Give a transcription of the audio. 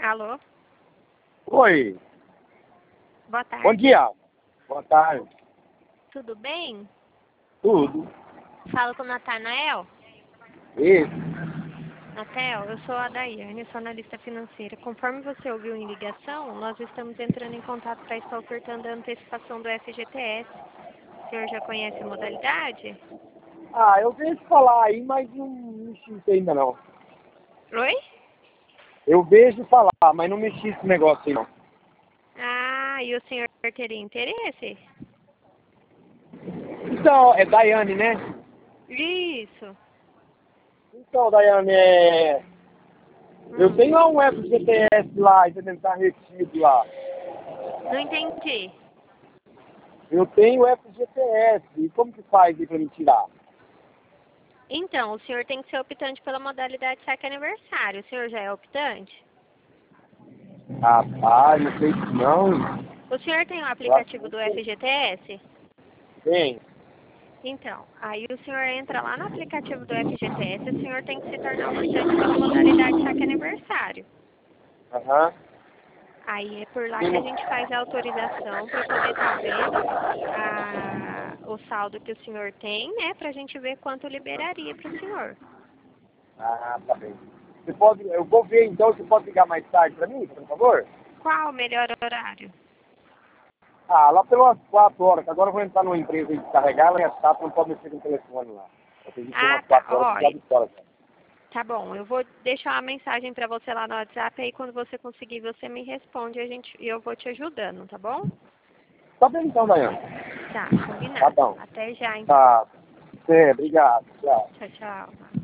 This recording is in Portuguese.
Alô? Oi, Boa tarde. bom dia. Boa tarde. Tudo bem? Tudo. Falo com o Natanael. Isso. Natel, eu sou a Daiane, sou analista financeira. Conforme você ouviu em ligação, nós estamos entrando em contato para estar ofertando a antecipação do FGTS. O senhor já conhece a modalidade? Eu vejo falar aí, mas não mexi ainda não. Oi? Eu vejo falar, mas não mexi esse negócio aí não. Ah, e o senhor teria interesse? Então, é Daiane, né? Isso. Então, Daiane, eu tenho lá um FGTS lá, entendeu? Tá retido lá. Não entendi. Eu tenho FGTS. E como que faz aí pra me tirar? Então, o senhor tem que ser optante pela modalidade saque aniversário. O senhor já é optante? Rapaz, não sei se não. O senhor tem o Eu acho que aplicativo do FGTS? tem. Então, aí o senhor entra lá no aplicativo do FGTS, o senhor tem que se tornar optante pela modalidade saque aniversário. Aham. Aí é por lá que a gente faz a autorização para poder estar vendo o saldo que o senhor tem, né? Para a gente ver quanto liberaria para o senhor. Tá bem. Você pode, eu vou ver então, você pode ligar mais tarde pra mim, por favor? Qual o melhor horário? Lá pelas 4 horas, que agora eu vou entrar numa empresa e descarregar, ela é chata, não pode mexer com o telefone lá. Eu tenho que ter Ah, umas tá. 4 horas Ó, já de fora. tá bom. Eu vou deixar uma mensagem para você lá no WhatsApp, aí quando você conseguir, você me responde e eu vou te ajudando, tá bom? Tá bem então, Daiane. Tá, Tá combinado. bom. Até já, então. Tá. Obrigado. Tchau. Tchau, tchau.